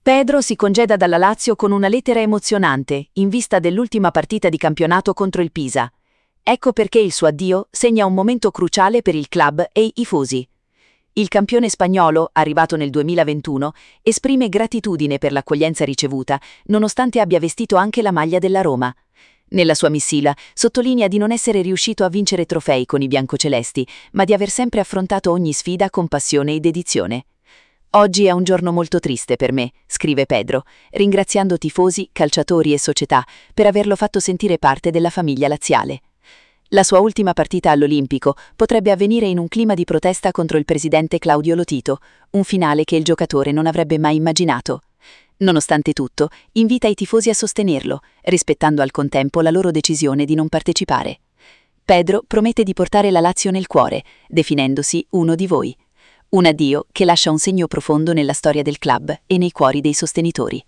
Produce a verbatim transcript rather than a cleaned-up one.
Pedro si congeda dalla Lazio con una lettera emozionante, in vista dell'ultima partita di campionato contro il Pisa. Ecco perché il suo addio segna un momento cruciale per il club e i tifosi. Il campione spagnolo, arrivato nel duemilaventuno, esprime gratitudine per l'accoglienza ricevuta, nonostante abbia vestito anche la maglia della Roma. Nella sua missiva sottolinea di non essere riuscito a vincere trofei con i biancocelesti, ma di aver sempre affrontato ogni sfida con passione e dedizione. «Oggi è un giorno molto triste per me», scrive Pedro, ringraziando tifosi, calciatori e società per averlo fatto sentire parte della famiglia laziale. La sua ultima partita all'Olimpico potrebbe avvenire in un clima di protesta contro il presidente Claudio Lotito, un finale che il giocatore non avrebbe mai immaginato. Nonostante tutto, invita i tifosi a sostenerlo, rispettando al contempo la loro decisione di non partecipare. Pedro promette di portare la Lazio nel cuore, definendosi uno di voi. Un addio che lascia un segno profondo nella storia del club e nei cuori dei sostenitori.